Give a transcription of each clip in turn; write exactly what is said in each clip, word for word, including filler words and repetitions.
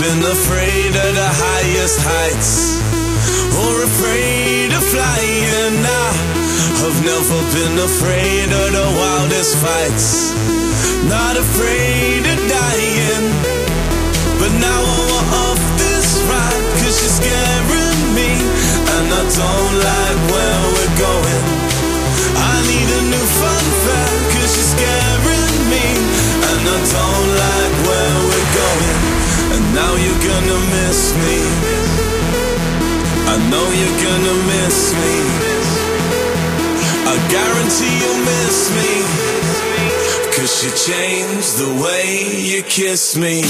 been afraid of the highest heights, or afraid of flying. I have never been afraid of the wildest fights, not afraid of dying. But now I want off this ride, cause you're scaring me, and I don't like where we're going. I need a new fun fact, cause you're scaring me, and I don't like where we're going. And now you're gonna miss me, I know you're gonna miss me, I guarantee you'll miss me, cause you changed the way you kiss me.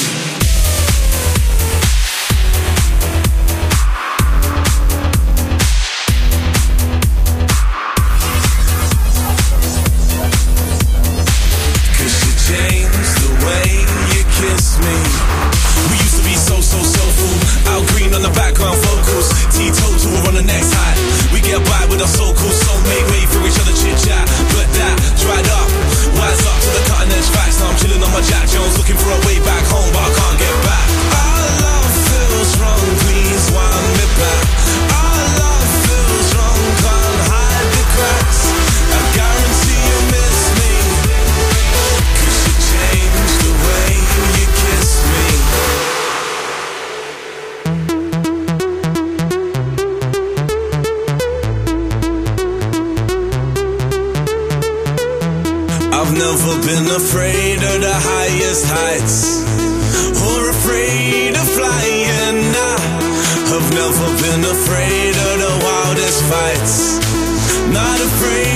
I've never been afraid of the highest heights, or afraid of flying. I have never been afraid of the wildest fights, not afraid